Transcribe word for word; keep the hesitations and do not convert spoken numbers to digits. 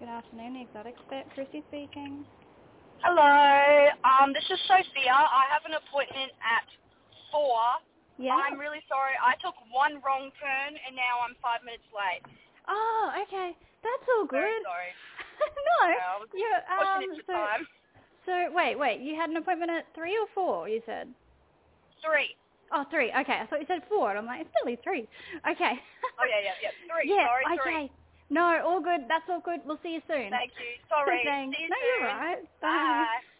Good afternoon, Exotic Expert. Chrissy speaking. Hello, um, this is Sophia. I have an appointment at four. Yeah? I'm really sorry. I took one wrong turn and now I'm five minutes late. Oh, okay. That's all good. Very sorry. no. Yeah, I was You're, pushing um, it for so, time. so, wait, wait. You had an appointment at three or four, you said? Three. Oh, three. Okay. I thought you said four. And I'm like, it's only three. Okay. Oh, yeah, yeah, yeah. Three. yeah, Sorry, okay. three. No, all good. That's all good. We'll see you soon. Thank you. Sorry. Thanks. See you No, soon. you're right. Bye. Bye.